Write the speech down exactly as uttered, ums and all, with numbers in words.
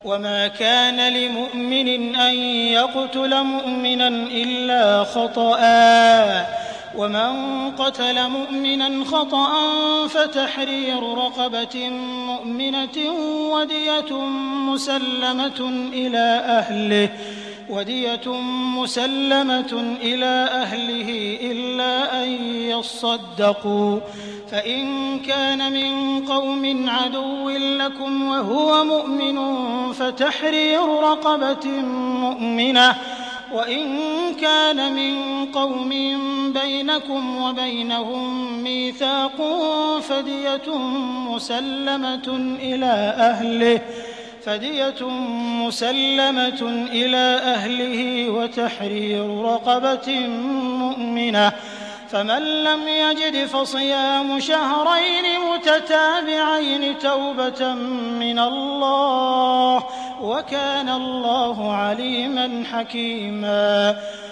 وَمَا كَانَ لِمُؤْمِنٍ أَن يَقْتُلَ مُؤْمِنًا إِلَّا خَطَأً ۚ وَمَن قَتَلَ مُؤْمِنًا خَطَأً فَتَحْرِيرُ رَقَبَةٍ مُّؤْمِنَةٍ وَدِيَةٌ مُّسَلَّمَةٌ إِلَىٰ أَهْلِهِ إِلَّا أَن يَصَّدَّقُوا ۚ فَإِن كَانَ مِن قَوْمٍ عَدُوٍّ لَّكُمْ وَهُوَ مُؤْمِنٌ فَتَحْرِيرُ رَقَبَةٍ مُّؤْمِنَةٍ ۖ وَإِن كَانَ مِن قَوْمٍ بَيْنَكُمْ وَبَيْنَهُم مِّيثَاقٌ فَدِيَةٌ مُّسَلَّمَةٌ إِلَىٰ أَهْلِهِ وَتَحْرِيرُ رَقَبَةٍ مُّؤْمِنَةٍ ۖ فَمَن لَّمْ يَجِدْ فَصِيَامُ شَهْرَيْنِ مُتَتَابِعَيْنِ تَوْبَةً مِّنَ اللَّهِ ۗ وَكَانَ اللَّهُ عَلِيمًا حَكِيمًا